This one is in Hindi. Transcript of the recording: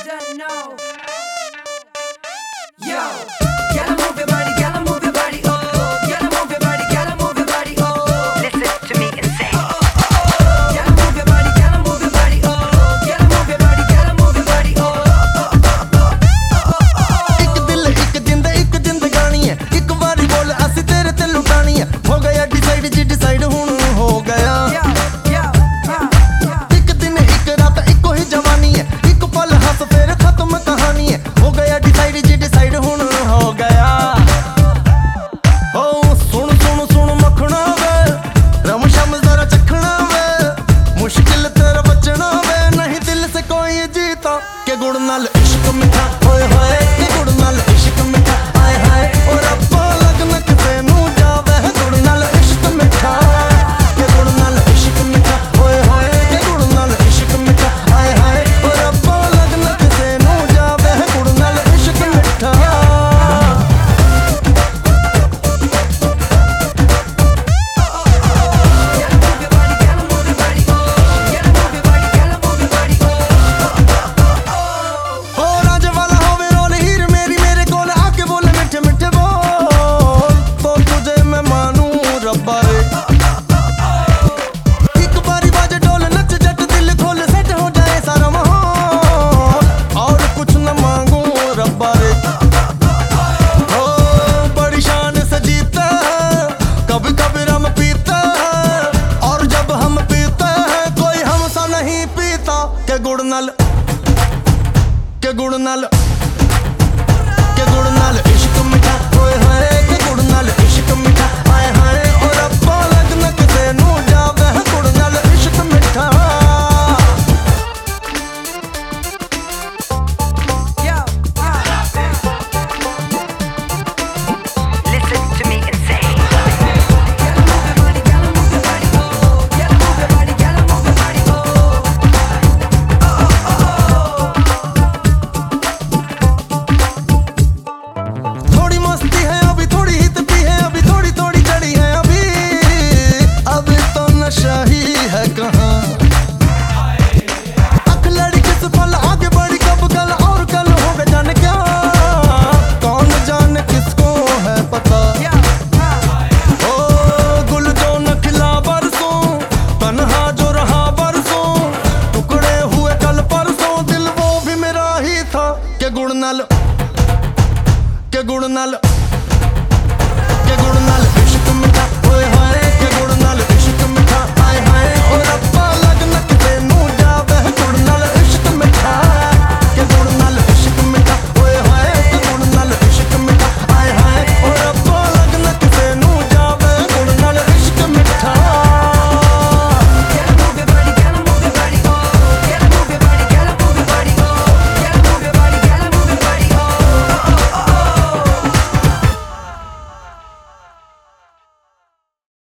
don't know. Yo, gotta move your body, gotta move your body, oh. Gotta move your body, gotta move your body, oh. Listen to me and say, Gotta move your body, gotta move your body, oh. Gotta move your body, gotta move your body, oh. एक दिल एक जिंद एक जिंदगानी है, एक बारी बोल असी तेरे ते लुटानी है। हो गया डिसाइड जी डिसाइड हुण हो गया। एक दिन एक रात इको ही जवानी है, एक पल हंस फिर खत्म कहानी है। हो गया डिसाइड जी डिसाइड हुण हो गया। ओ सुन सुन सुन मखना वे, रम शम जरा चखना वे। मुश्किल तेरा बचना वे, नहीं दिल से कोई जीता के गुड़ नाल इश्क मिठा होए होए, के गुड़ नाल इश्क मिठा आए हाय। और रब्बा लगन किसे नू जावे, गुड़ नाल इश्क मिठा, के गुड़ नाल इश्क मिठा होए होए, के गुड़ नाल इश्क मिठा आए हाय। और रब्बा लगन किसे नू जावे, गुड़ नाल इश्क मिठा। हो राज वाला होवे रोल हीर मेरी मेरे कोल आके बोले मिठे मिठे बोल, तो तुझे मैं मानूं रब्बा रे। एक बारी बाजे ढोल नच जट दिल खोल, सेट हो जाए सारा माहौल, और कुछ न मांगू रब्बा रे। हो बड़ी शान से जीता है, कभी कभी रम पीता है, और जब हम पीते हैं कोई हमसा नहीं पीता के गुड़ नाल, के गुड़ नाल, के गुड़ नाल इश्क मिठा होए होए, के गुड़ नाल इश्क मिठा आए हाय। और रब्बा लगन किसे नू